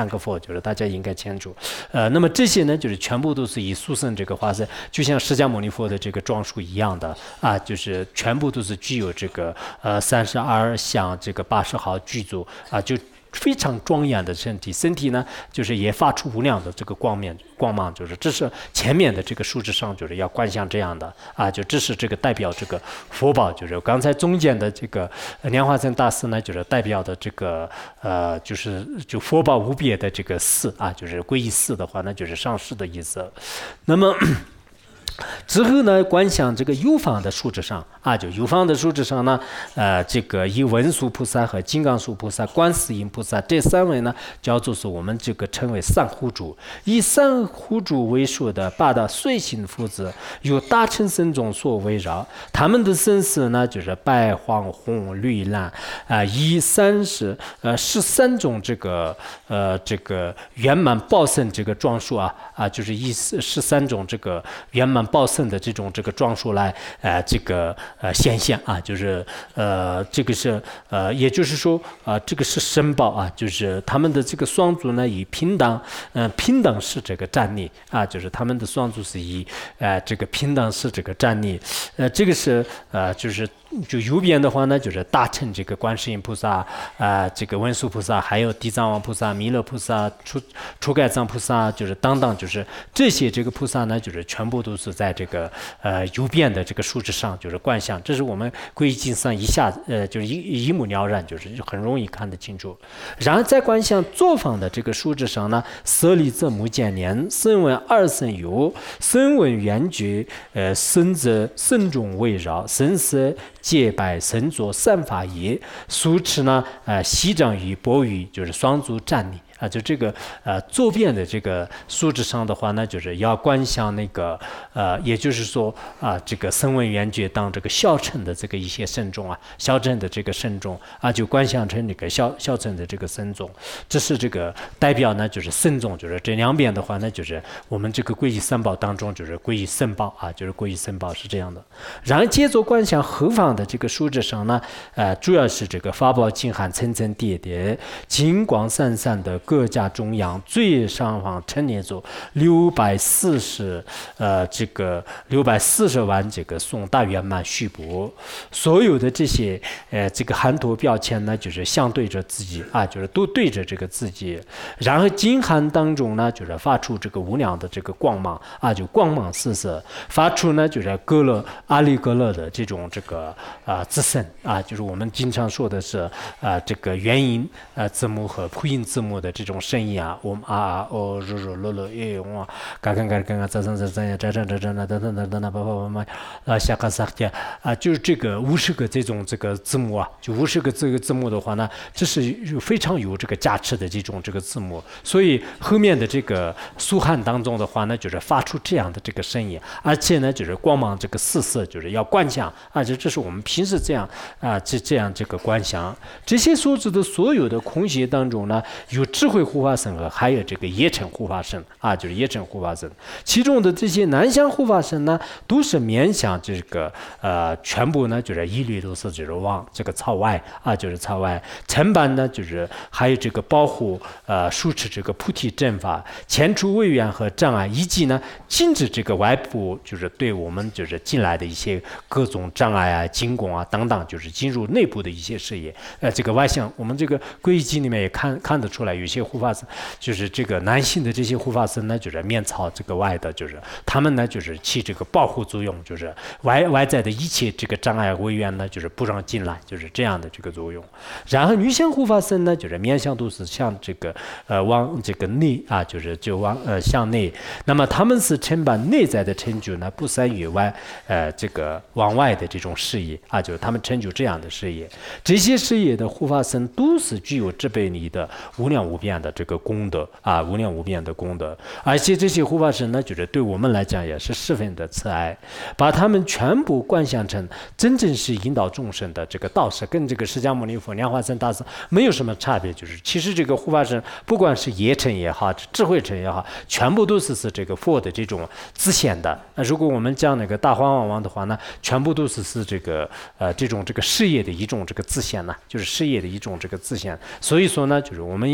就是大家应该清楚。呃，那么这些呢，就是全部都是以殊胜这个化身，就像释迦牟尼佛的这个装束一样的啊，就是全部都是具有这个呃三十二相这个八十毫具足啊，就。非常庄严的身体，身体呢，就是也发出无量的这个光面光芒，就是这是前面的这个数字上就是要观想这样的啊，就这是这个代表这个佛宝，就是刚才中间的这个莲花生大师呢，就是代表的这个呃，就是就佛宝无别的这个寺啊，就是皈依寺的话，那就是上师的意思。那么。之后呢，观想这个游方的树枝上啊，就游方的树枝上呢，呃，这个以文殊菩萨和金刚树菩萨、观世音菩萨这三位呢，叫做是我们这个称为三护主。以三护主为数的八大随行父子，由大乘僧众所围绕。他们的身色呢，就是白、黄、红、绿、蓝啊、呃，以三十呃十三种这个呃这个圆满报身这个装束啊啊，就是以十三种这个圆满报身的这种这个装束来，呃，这个呃显现啊，就是呃这个是呃，也就是说啊、呃，这个是申报啊，就是他们的这个双足呢以平等，嗯、呃，平等式这个站立啊，就是他们的双足是以呃这个平等式这个站立，呃，这个是呃就是。就右边的话呢，就是大乘这个观世音菩萨啊、呃，这个文殊菩萨，还有地藏王菩萨、弥勒菩萨、出出盖藏菩萨，就是等等，就是这些这个菩萨呢，就是全部都是在这个呃右边的这个树枝上，就是观想。这是我们皈依经上一下呃就是一一目了然，就是很容易看得清楚。然后在观想坐方的这个树枝上呢，舍利子目犍连，声闻二乘有，声闻缘觉，呃，身则身中围绕，身色。戒拜神作三法业，俗持呢，呃，西掌与钵盂，就是双足站立。啊，就这个呃坐便的这个树枝上的话呢，就是要观想那个呃，也就是说啊，这个声闻缘觉当这个小乘的这个一些圣众啊，小乘的这个圣众啊，就观想成那个小小乘的这个僧众，这是这个代表呢，就是僧众，就是这两边的话呢，就是我们这个皈依三宝当中，就是皈依僧宝啊，就是皈依僧宝是这样的。然后接着观想后方的这个树枝上呢，呃，主要是这个法宝金函层层叠叠，金光闪闪的。各家中央最上方陈列着六百四十呃这个六百四十万这个宋大圆满续钵，所有的这些呃这个函陀标签呢，就是相对着自己啊，就是都对着这个自己。然后金函当中呢，就是发出这个无量的这个光芒啊，就光芒四射，发出呢就是格勒阿里格勒的这种这个啊字声啊，就是我们经常说的是啊这个元音啊字母和辅音字母的。这种声音啊，我们啊啊哦噜噜噜噜耶哇，嘎嘎嘎嘎嘎，咋咋咋咋呀，咋咋咋咋那等等等等那叭叭叭叭啊，下个啥的啊，就是这个五十个这种这个字母啊，就五十个这个字母的话呢，这是非常有这个价值的这种这个字母，所以后面的这个苏汉当中的话呢，就是发出这样的这个声音，而且呢，就是光芒这个四射，就是要观想啊，这这是我们平时这样啊，这这样这个观想，这些所指的所有的空隙当中呢，有智慧护法僧和还有这个业乘护法僧啊，就是业乘护法僧。其中的这些南向护法僧呢，都是面向这个呃，全部呢就是一律都是就是往这个朝外啊，就是朝外。承办呢就是还有这个保护呃，扶持这个菩提正法，前除违缘和障碍，以及呢禁止这个外部就是对我们就是进来的一些各种障碍啊、进攻啊等等，就是进入内部的一些事业。呃，这个外向我们这个皈依经里面也看看得出来，有些护法僧就是这个男性的这些护法僧呢，就是面朝这个外的，就是他们呢就是起这个保护作用，就是外外在的一切这个障碍违缘呢，就是不让进来，就是这样的这个作用。然后女性护法僧呢，就是面向都是向这个呃往这个内啊，就是就往呃向内。那么他们是承办内在的成就呢，不善于外呃这个往外的这种事业啊，就是他们成就这样的事业。这些事业的护法僧都是具有这辈里的无量无边的这个功德啊，无量无边的功德。而且这些护法僧呢，就是对我们来讲也是十分的慈爱，把他们全部观想成真正是引导众生的这个道士，跟这个释迦牟尼佛、莲花生大师没有什么差别。就是其实这个护法僧，不管是业乘也好，智慧乘也好，全部都是是这个佛的这种自显的。那如果我们讲那个大荒王王的话呢，全部都是是这个呃这种这个事业的一种这个自显呢，就是事业的一种这个自显。所以说呢，就是我们应该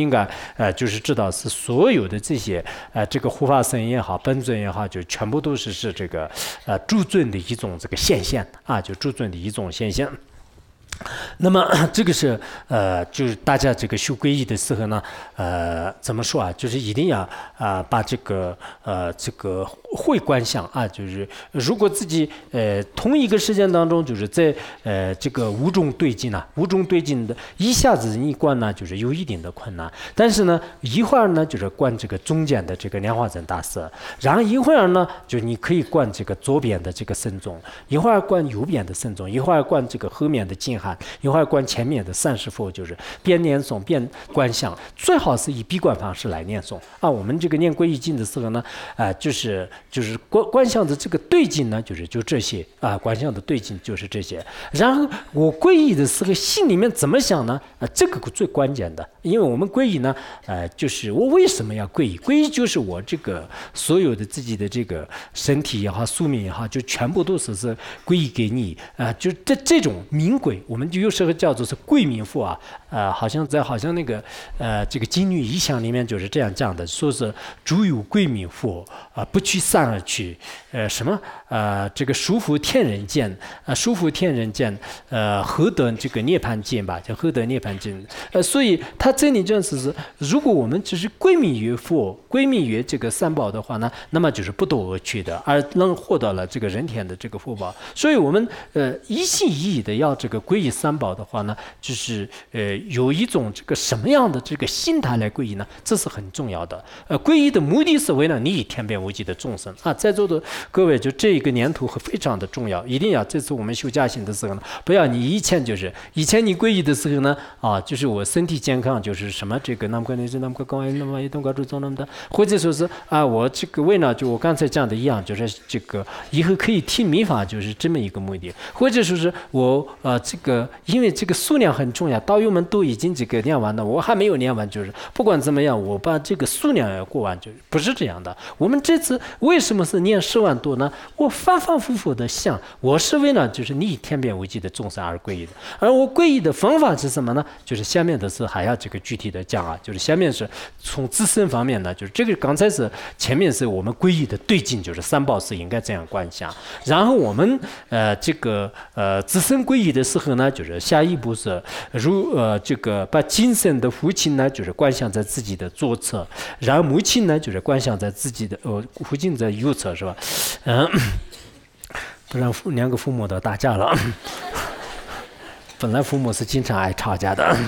呃，就是知道是所有的这些呃这个护法神也好，本尊也好，就全部都是是这个呃诸尊的一种这个现象啊，就诸尊的一种现象。那么这个是呃，就是大家这个修皈依的时候呢，呃，怎么说啊？就是一定要啊、呃、把这个呃这个会观想啊，就是如果自己呃同一个时间当中，就是在呃这个无中对境啊，无中对境的一下子一观呢，就是有一定的困难。但是呢，一会儿呢就是观这个中间的这个莲花真大师，然后一会儿呢就你可以观这个左边的这个僧众，一会儿观右边的僧众，一会儿观这个后面的净汉。一会儿观前面的三师父，就是边念诵边观想，最好是以闭关方式来念诵啊。我们这个念皈依经的时候呢，啊、呃，就是就是观观想的这个对境呢，就是就这些啊，观想的对境就是这些。然后我皈依的时候，心里面怎么想呢？啊、呃，这个最关键的，因为我们皈依呢，呃，就是我为什么要皈依？皈依就是我这个所有的自己的这个身体也好，宿命也好，就全部都是是皈依给你啊、呃，就这这种名轨。我们就有时候叫做是贵民妇啊，呃，好像在好像那个呃这个金女遗响里面就是这样讲的，说是主有贵民妇啊、呃，不去散而去，呃什么呃这个疏忽天人间啊、呃，疏忽天人间，呃何得这个涅槃见吧，叫何得涅槃见。呃，所以他这里就是是，如果我们只是归命于佛，归命于这个三宝的话呢，那么就是不夺而去的，而能获得了这个人天的这个福报。所以我们呃一心一意的要这个皈依三宝的话呢，就是呃有一种这个什么样的这个心态来皈依呢？这是很重要的。呃，皈依的目的是为了利益天边无际的众生啊！在座的各位，就这一个年头非常的重要，一定要这次我们修家行的时候呢，不要你以前就是以前你皈依的时候呢啊，就是我身体健康，就是什么这个那么个那是那么个高那么一动高注重那么的，或者说是啊，我这个为了就我刚才讲的一样，就是这个以后可以听密法，就是这么一个目的，或者说是我呃这个因为这个数量很重要，道友们都已经这个念完了，我还没有念完，就是不管怎么样，我把这个数量要过完，就是不是这样的。我们这次为什么是念十万多呢？我反反复复的想，我是为了就是利益天边无际的众生而皈依的，而我皈依的方法是什么呢？就是下面的是还要这个具体的讲啊，就是下面是从自身方面呢，就是这个刚才是前面是我们皈依的对境，就是三宝是应该这样观想，然后我们呃这个呃自身皈依的时候呢，就是下一步是如呃这个把今生的父亲呢，就是观想在自己的左侧，然后母亲呢，就是观想在自己的呃父亲在右侧，是吧？嗯，不然父两个父母都打架了。本来父母是经常爱吵架的。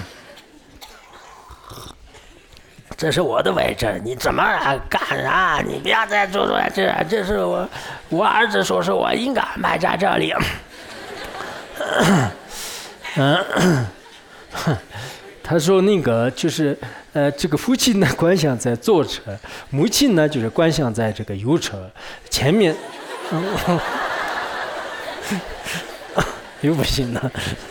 这是我的位置，你怎么干啥？你不要再做做这，这是我我儿子说是我应该安排在这里。嗯，他说那个就是呃，这个父亲呢观想在左侧，母亲呢就是观想在这个右侧，前面，嗯、又不行了。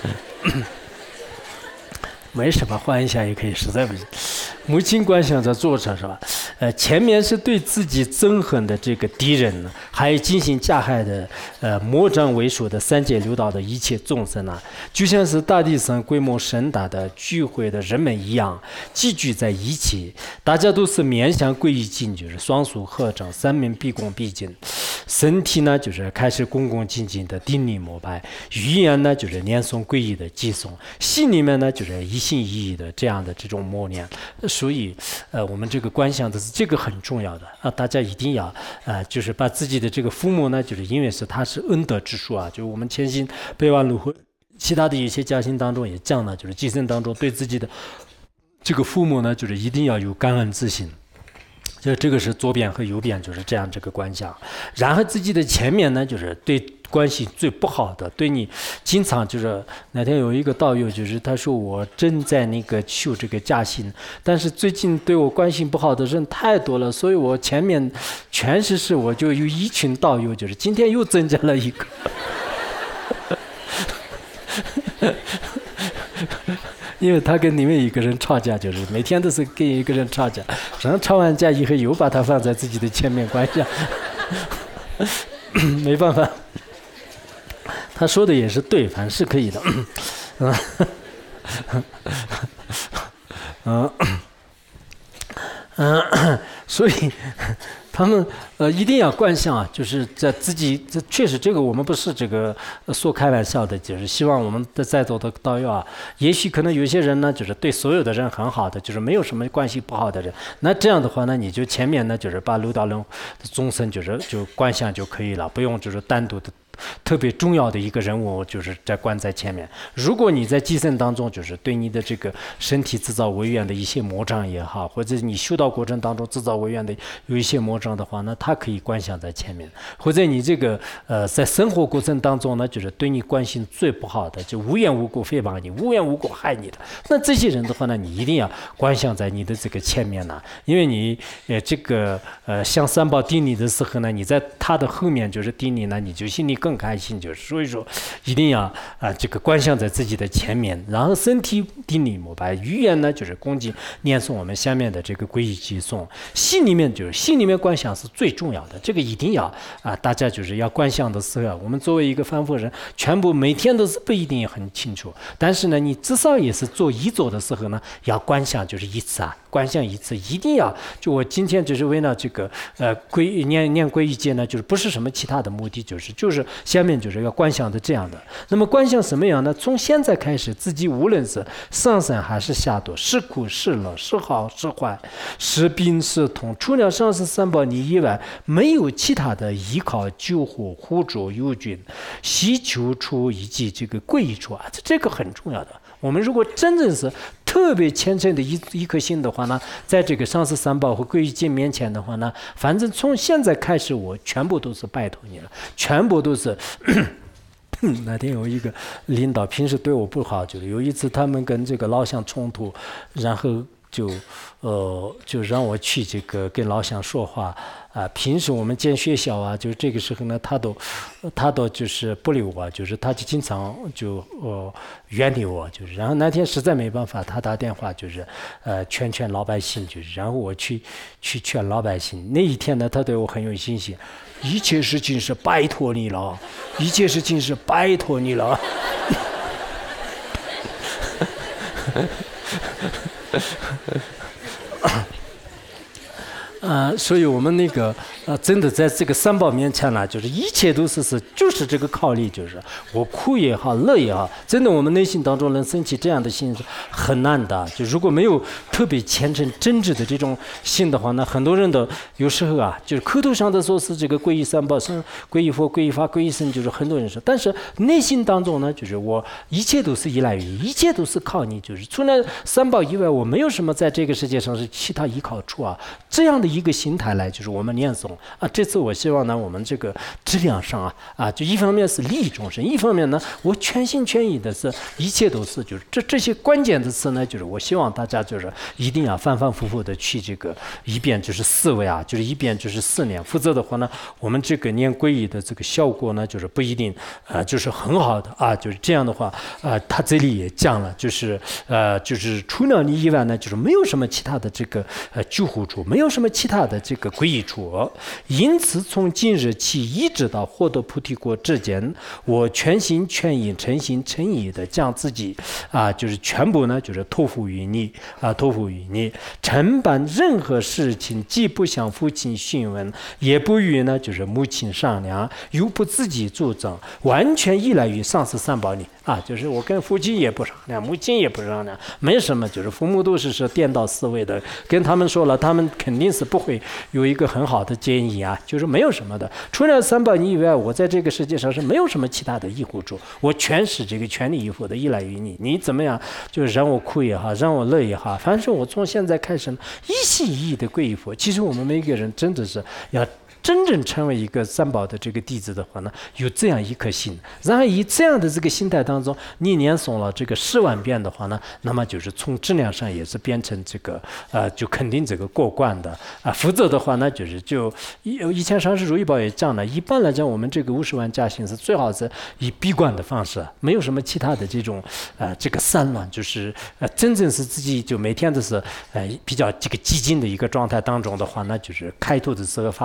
没什么，换一下也可以，实在不行。母亲观想在左侧是吧？呃，前面是对自己憎恨的这个敌人呢，还有进行加害的呃魔障为首的三界六道的一切众生啊，就像是大地上规模盛大的聚会的人们一样，集聚在一起，大家都是面向皈依境，就是双手合掌，三面毕恭毕敬，身体呢就是开始恭恭敬敬的顶礼膜拜，语言呢就是念诵皈依的偈颂，心里面呢就是一心一意的这样的这种默念。所以，呃，我们这个观想的是这个很重要的啊，大家一定要呃，就是把自己的这个父母呢，就是因为是他是恩德之树啊，就是我们前行备忘录和其他的一些家行当中也讲了，就是寄生当中对自己的这个父母呢，就是一定要有感恩之心。就这个是左边和右边就是这样这个观想，然后自己的前面呢，就是对关系最不好的，对你经常就是那天有一个道友，就是他说我正在那个修这个家行，但是最近对我关系不好的人太多了，所以我前面全是是我就有一群道友，就是今天又增加了一个。因为他跟另外一个人吵架，就是每天都是跟一个人吵架，然后吵完架以后又把他放在自己的前面观想，没办法。他说的也是对，反正是可以的。嗯，嗯， 嗯，所以他们呃一定要观想啊，就是在自己这确实这个我们不是这个呃说开玩笑的，就是希望我们的在座的道友啊，也许可能有些人呢，就是对所有的人很好的，就是没有什么关系不好的人，那这样的话呢，你就前面呢就是把六道轮的众生就是就观想就可以了，不用就是单独的。特别重要的一个人物就是在关在前面。如果你在寄生当中，就是对你的这个身体制造违愿的一些魔障也好，或者你修道过程当中制造违愿的有一些魔障的话呢，它可以观想在前面。或者你这个呃在生活过程当中呢，就是对你关心最不好的，就无缘无故诽谤你、无缘无故害你的，那这些人的话呢，你一定要观想在你的这个前面呢，因为你呃这个呃向三宝顶礼的时候呢，你在他的后面就是顶礼呢，你就心里更开心，就是所以说一定要啊、呃、这个观想在自己的前面，然后身体顶礼膜拜，语言呢就是恭敬念诵我们下面的这个皈依偈颂，心里面就是心里面观想是最重要的，这个一定要啊、呃、大家就是要观想的时候，我们作为一个凡夫人，全部每天都是不一定很清楚，但是呢，你至少也是做一做的时候呢，要观想就是一次啊，观想一次一定要，就我今天就是为了这个呃皈念念皈依偈呢，就是不是什么其他的目的，就是就是下面就是要观想的这样的。那么观想什么样呢？从现在开始，自己无论是上善还是下堕，是苦是乐，是好是坏，是病是痛，除了上师三宝你以外，没有其他的依靠、救护、护助、友军、希求处以及这个皈依处啊，这个很重要的。我们如果真正是特别虔诚的一一颗心的话呢，在这个上师三宝和皈依经面前的话呢，反正从现在开始，我全部都是拜托你了，全部都是。那天有一个领导平时对我不好，就是有一次他们跟这个老乡冲突，然后就呃就让我去这个跟老乡说话啊。平时我们建学校啊，就是这个时候呢，他都他都就是不理我，就是他就经常就呃远离我，就是然后那天实在没办法，他打电话就是呃劝劝老百姓，就是然后我去去劝老百姓。那一天呢，他对我很有信心。一切事情是拜托你了，一切事情是拜托你了。呃，所以我们那个呃，真的在这个三宝面前呢，就是一切都是是，就是这个考虑，就是我苦也好，乐也好，真的我们内心当中能升起这样的心是很难的。就如果没有特别虔诚真挚的这种心的话呢，很多人的有时候啊，就是口头上的说是这个皈依三宝，生皈依佛、皈依法、皈依僧，就是很多人说，但是内心当中呢，就是我一切都是依赖于你，一切都是靠你，就是除了三宝以外，我没有什么在这个世界上是其他依靠处啊，这样的一个心态来，就是我们念诵啊。这次我希望呢，我们这个质量上啊啊，就一方面是利益众生，一方面呢，我全心全意的是，一切都是就是这这些关键的词呢，就是我希望大家就是一定要反反复复的去这个一遍就是思维啊，就是一遍就是思念，否则的话呢，我们这个念皈依的这个效果呢，就是不一定呃就是很好的啊，就是这样的话啊，他这里也讲了，就是呃就是除了你以外呢，就是没有什么其他的这个呃救护处，没有什么其他的这个皈依处，因此从今日起一直到获得菩提果之间，我全心全意、诚心诚意的将自己啊，就是全部呢，就是托付于你啊，托付于你，承办任何事情，既不向父亲询问，也不与呢就是母亲商量，又不自己主张，完全依赖于上师三宝你啊，就是我跟父亲也不商量，母亲也不商量，没什么，就是父母都是是颠倒思维的，跟他们说了，他们肯定是不会有一个很好的建议啊，就是没有什么的，除了三宝你以外，我在这个世界上是没有什么其他的依护处，我全是这个全力以赴的依赖于你，你怎么样，就是让我哭也好，让我乐也好，反正我从现在开始一心一意的皈依佛。其实我们每个人真的是要真正成为一个三宝的这个弟子的话呢，有这样一颗心，然后以这样的这个心态当中，你念诵了这个十万遍的话呢，那么就是从质量上也是变成这个呃，就肯定这个过关的啊。否则的话呢，就是就以以前上师如意宝也讲了，一般来讲我们这个五十万加行是最好是以闭关的方式，没有什么其他的这种呃这个散乱，就是呃真正是自己就每天都是呃比较这个激进的一个状态当中的话呢，就是开拓的时候发菩提心。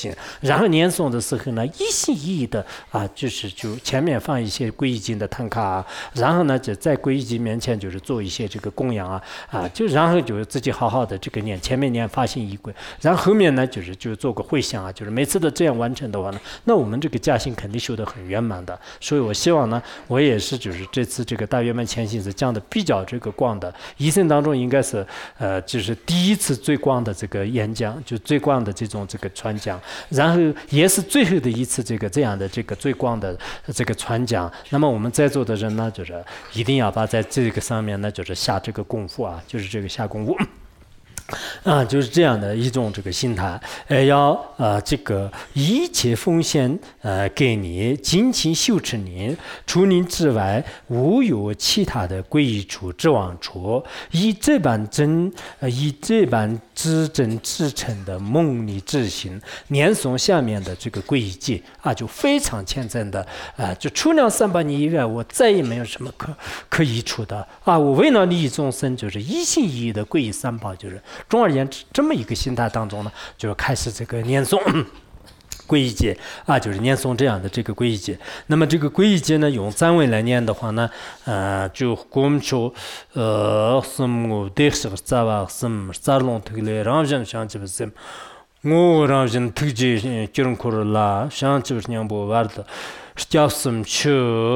心，然后念诵的时候呢，一心一意的啊，就是就前面放一些皈依经的唐卡啊，然后呢就在皈依经面前就是做一些这个供养啊啊，就然后就自己好好的这个念，前面念发心仪轨，然后后面呢就是就做个回向啊，就是每次都这样完成的话呢，那我们这个嘉兴肯定修得很圆满的。所以我希望呢，我也是就是这次这个大圆满前行是讲的比较这个广的，一生当中应该是呃就是第一次最广的这个演讲，就最广的这种这个传讲，然后也是最后的一次这个这样的这个最广的这个传讲。那么我们在座的人呢，就是一定要把在这个上面呢，就是下这个功夫啊，就是这个下功夫。啊，就是这样的一种这个心态，呃，要呃这个一切奉献呃给你，尽情修持你，除您之外无有其他的归依处、指望处，以这般真呃以这般至真至诚的梦里之心，念诵下面的这个皈依偈啊，就非常虔诚的啊、呃，就除了三百年以外，我再也没有什么可可依处的啊，我为了利益众生，就是一心一意的皈依三宝，就是。总而言之，这么一个心态当中呢，就开始这个念诵皈依偈啊，就是念诵这样的这个皈依偈。那么这个皈依偈呢，用藏文来念的话呢，呃，就我们说，呃，什么得是咋哇什么咋弄特来，让人想起不是，我让人特别就能可啦，想起不是娘不玩的，叫什么去？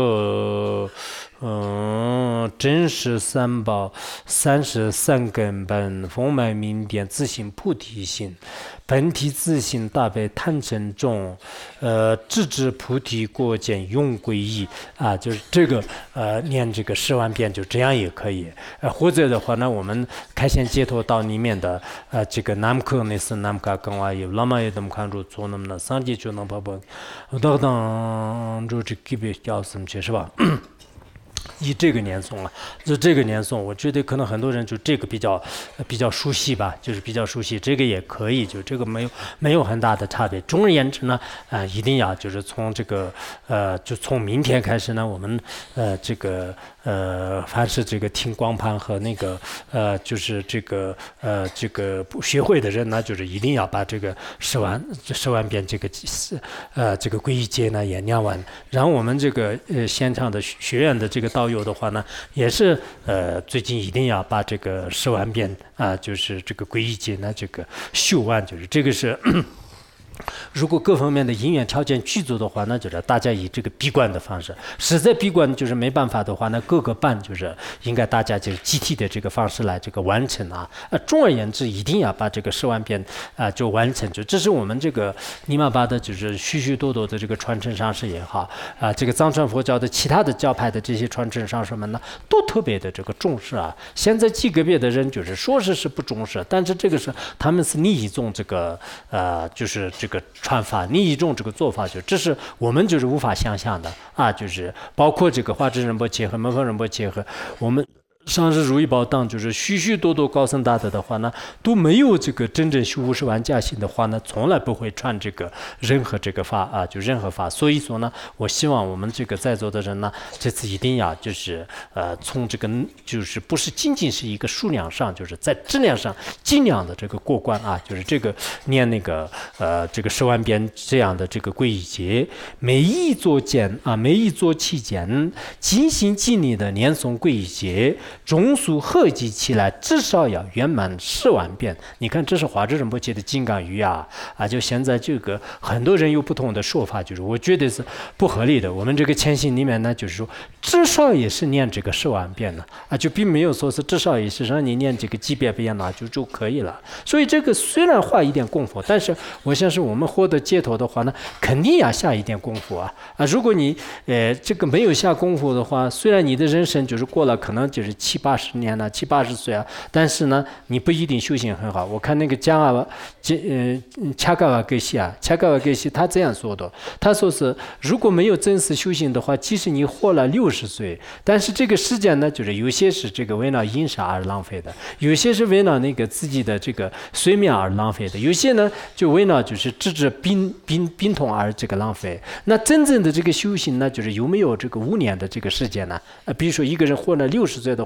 嗯，真实三宝，三十三根本，风脉明点，自性菩提心，本体自性大悲贪嗔重，呃，智智菩提果见永皈依啊，就是这个呃，念这个十万遍就这样也可以。呃，或者的话呢，我们开先接头到里面的呃这个南克那是南卡更外有，那么也怎么看住做那么的三地就能把把，当当就这级别叫什么去是吧？以这个念诵啊，就这个念诵，我觉得可能很多人就这个比较、呃、比较熟悉吧，就是比较熟悉，这个也可以，就这个没有没有很大的差别。总而言之呢，啊、呃，一定要就是从这个呃，就从明天开始呢，我们呃这个呃，凡是这个听光盘和那个呃，就是这个呃这个学会的人呢，就是一定要把这个十万十万遍这个呃这个皈依偈呢也念完。然后我们这个呃现场的学院的这个道友的话呢，也是呃最近一定要把这个十万遍啊、呃，就是这个皈依偈呢这个修完，就是这个是。如果各方面的因缘条件具足的话，那就是大家以这个闭关的方式；实在闭关就是没办法的话，那各个班就是应该大家就是集体的这个方式来这个完成啊。呃，总而言之，一定要把这个十万遍啊、呃、就完成。就这是我们这个尼玛巴的，就是许许多多的这个传承上师也好啊、呃，这个藏传佛教的其他的教派的这些传承上师们呢，都特别的这个重视啊。现在极个别的人就是说是是不重视，但是这个是他们是逆一种这个呃就是这个。这个传法，另一种这个做法，就这是我们就是无法想象的啊！就是包括这个华智仁波切和门峰仁波切和我们上师如意宝当，就是许许多多高僧大德的话呢，都没有这个真正修五十万加行的话呢，从来不会传这个任何这个法啊，就任何法。所以说呢，我希望我们这个在座的人呢，这次一定要就是呃，从这个就是不是仅仅是一个数量上，就是在质量上尽量的这个过关啊，就是这个念那个呃这个十万遍这样的这个皈依偈，每一座间啊，每一座期间，尽心尽力的念诵皈依偈。总数合计起来至少要圆满十万遍。你看，这是华智仁波切的金刚语啊啊！就现在这个很多人有不同的说法，就是我觉得是不合理的。我们这个前行里面呢，就是说至少也是念这个十万遍呢啊，就并没有说是至少也是让你念这个几百遍呢就就可以了。所以这个虽然花一点功夫，但是我想是我们获得解脱的话呢，肯定要下一点功夫啊啊！如果你呃这个没有下功夫的话，虽然你的人生就是过了，可能就是七八十年了，七八十岁啊，但是呢，你不一定修行很好。我看那个加瓦，呃，恰嘎瓦格西啊，恰嘎瓦格西他这样说的，他说是如果没有真实修行的话，即使你活了六十岁，但是这个时间呢，就是有些是这个为了饮食而浪费的，有些是为了那个自己的这个睡眠而浪费的，有些呢就为了就是治治病病病痛而这个浪费。那真正的这个修行呢，就是有没有这个五年的这个时间呢？呃，比如说一个人活了六十岁的话。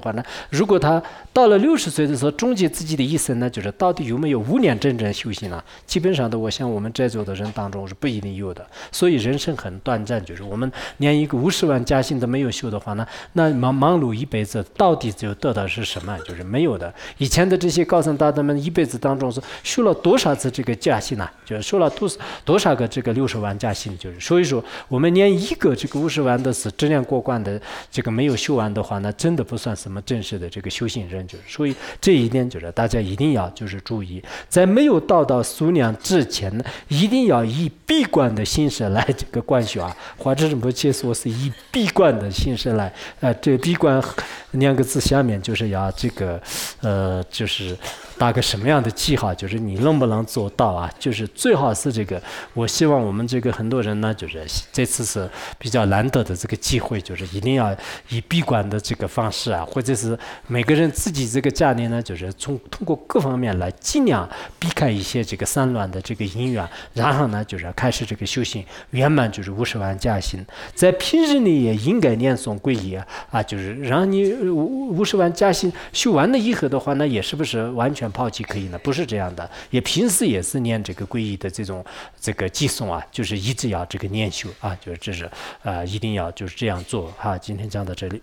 话呢，如果他到了六十岁的时候终结自己的一生呢，就是到底有没有五年真正修行呢？基本上的，我想我们在座的人当中是不一定有的。所以人生很短暂，就是我们连一个五十万加薪都没有修的话呢，那忙忙碌一辈子，到底就得到是什么？就是没有的。以前的这些高僧大德们一辈子当中是修了多少次这个加薪呢？就是修了多多少个这个六十万加薪？就是所以说，我们连一个这个五十万的是质量过关的这个没有修完的话，那真的不算什么正式的这个修行人。就是所以这一点就是大家一定要就是注意，在没有到到苏量之前呢，一定要以闭关的形式来这个观修啊。华智仁波切说是以闭关的形式来，呃，这个闭关两个字下面就是要这个，呃，就是打个什么样的记号，就是你能不能做到啊？就是最好是这个，我希望我们这个很多人呢，就是这次是比较难得的这个机会，就是一定要以闭关的这个方式啊，或者是每个人自己这个家里呢，就是从通过各方面来尽量避开一些这个散乱的这个因缘，然后呢，就是开始这个修行圆满，就是五十万加薪。在平日里也应该念诵皈依啊，啊，就是让你五十万加薪修完了以后的话，那也是不是完全抛弃可以呢？不是这样的，也平时也是念这个皈依的这种这个寄诵啊，就是一直要这个念修啊，就是这是啊、呃，一定要就是这样做哈。今天讲到这里。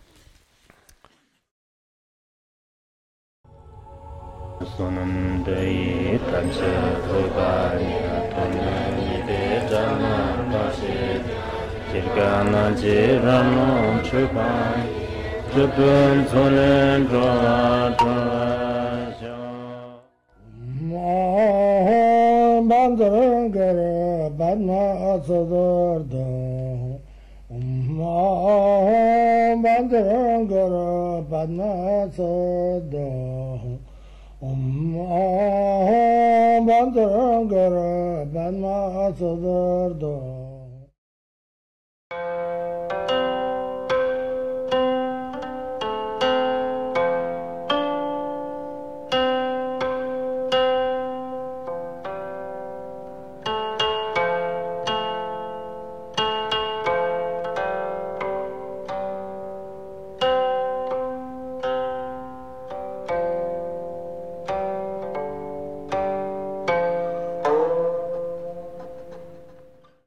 Om Bandarangara Banma Sadar